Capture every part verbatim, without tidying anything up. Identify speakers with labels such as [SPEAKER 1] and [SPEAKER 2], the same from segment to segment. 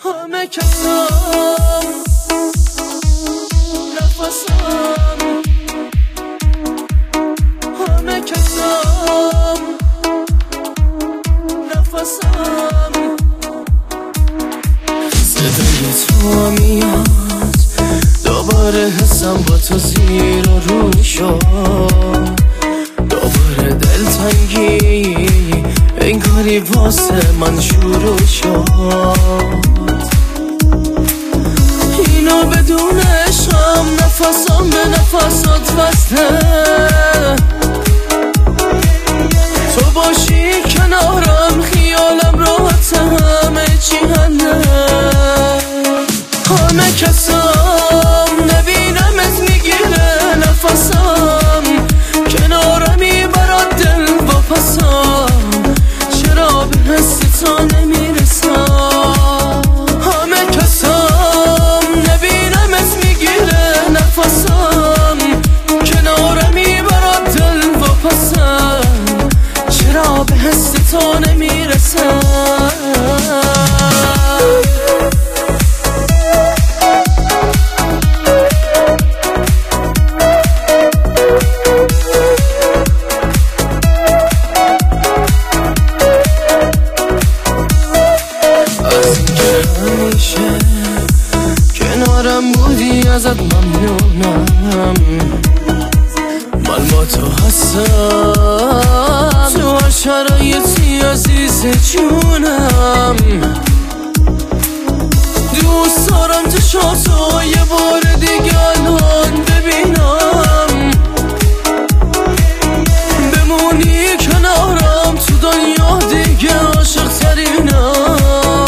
[SPEAKER 1] همه کسام نفسم، همه کسام نفسم. صدای تو میاد دوباره، حسم با تو زیر و رو شد، دوباره دلتنگی انگاری واسه من شروع شد. اینو بدون عشقم نفسم به نفسات وصله، تو باشی کنارم خیالم راحت، همه چی حله. همه کسام نبینمت میگیره نفسم، کنارمی برات دل واپسم، چرا به حس تو نمیرسم. همه کسام نبینمت میگیره نفسم، کنارمی برات دل واپسم، چرا به حس تو نمیرسم. کنارم بودی ازت ممنونم، من با تو هستم تو هر شرایطی عزیز جونم. دوست دارم چشاتو یه بار دیگه الان ببینم، بمونی کنارم تو دنیا دیگه عاشق ترینم.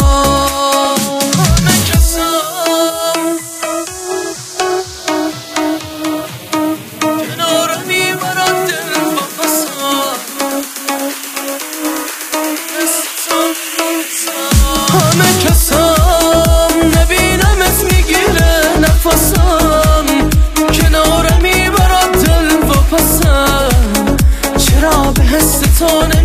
[SPEAKER 1] همه کسام نبینمت میگیره نفسم، کنارمی برات دل واپسم، چرا به حس تو